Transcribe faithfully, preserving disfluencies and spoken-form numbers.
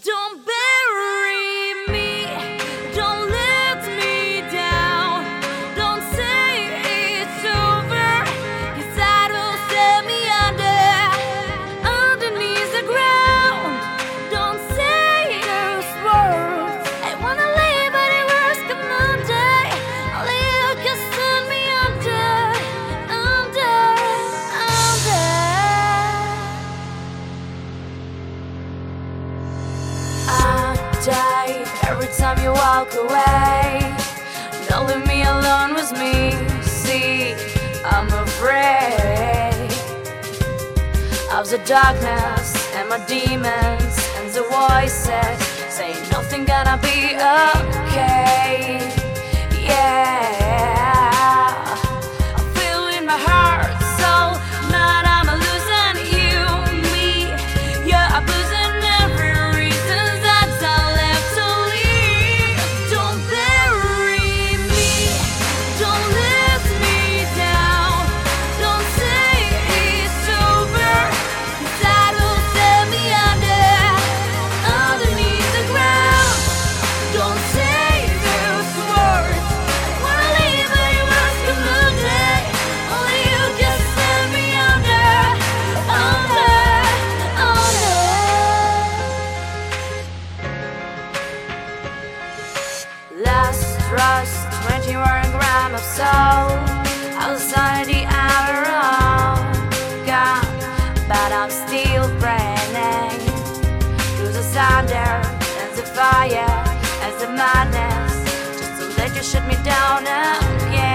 Don't bury me, don't let me down. Don't say it's over, 'cause that will set me under, underneath the ground. Don't say those words. I wanna leave, but it works come Monday. Only you can send me under, under, under. I die every time you walk away. Don't leave me alone with me. See, I'm afraid of the darkness and my demons and the voices say nothing gonna be okay. Yeah, I feel in my heart, soul, not I'm a losing you, me. Yeah, I'm losing every reason that's all left to leave. Don't bury me, don't let me down. Don't say it's over, 'cause that will set me under, underneath the ground. Don't say those words. I wanna leave, but it was Monday. Only you can send me under, under, under. Last trust, twenty-one gram of soul outside the hour of gone, but I'm still burning through the thunder and the fire and the madness, just to let you shut me down again.